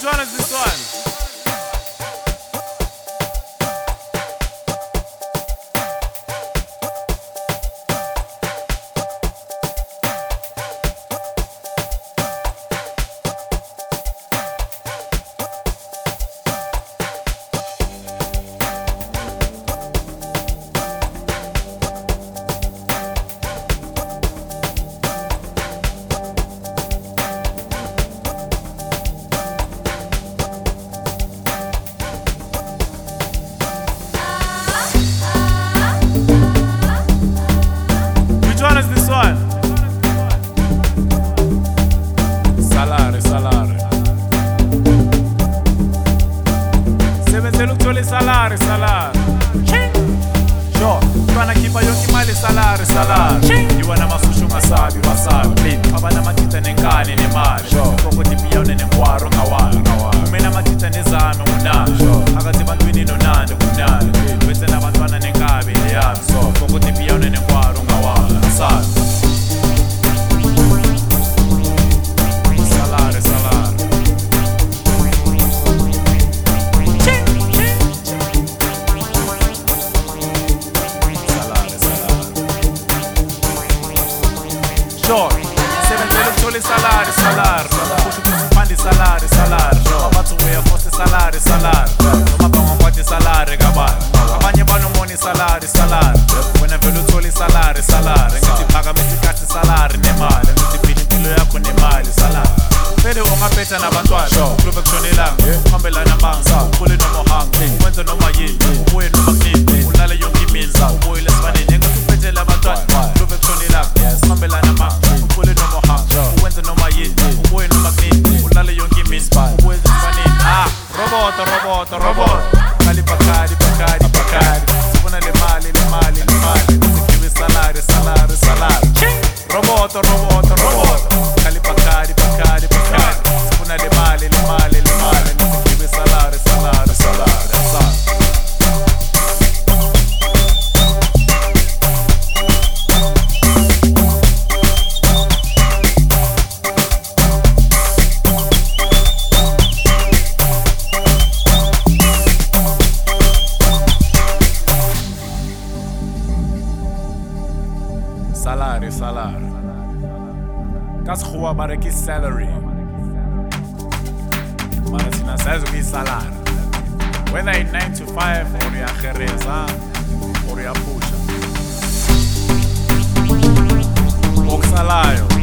one is this one? Which one is this one? Salary, salary. Sebenzela ukuthola isalari, salari. Sure, twana khipha yonke imali salari, salari. Yiwana masusha ungasabi, wasabi. Abana amatitha nenkani nemali. Koko tipiyawune nenkwaro ngawalo. Kumena amatitha nezame unami. Akathi bantwini nonandi kumnandi. Bese nabantwana nenkabi leyami. Koko tipiyawune nenkwaro ngawalo. Asabi. Salari, salari. Salari, salari. Sure. Sebenzela ukuthola isalari, salari. Kusho ukuthi uphanda isalari, salari. Abathi uyafosta isalari, salari. Noma bangakwathi isalari kabani. Abanye banomona isalari, salari. Wena vele uthola isalari, salari. Ngithi phakamisa ikhathi isalari nemali. Ngithi phila impilo yakho nemali, salari. Vele ungaphetha nabantwana uklube kushonelanga uhambelana amanga ukhule noma uhanga ukwenza noma yini ubuye noma kunini ulale yonke imini ubuyele esifaneni engathi uphethele abantwana uklube kushonelanga uhambelana amanga ukhule noma uhanga ukwenza noma yini ubuye noma kunini ulale yonke imini ubuye esifaneni roboto roboto roboto kali bakari bakari bakari sifuna le mali le mali le mali sikhiwe salary salary salary roboto roboto roboto kali bakari bakari bakari sifuna le mali le mali le mali sikhiwe salary salary salary salary. Salary, salary. That's who I'm making salary. Maratina says we salary. Whether in 9 to 5 or ya gereza or ya pusha. Oxalayo.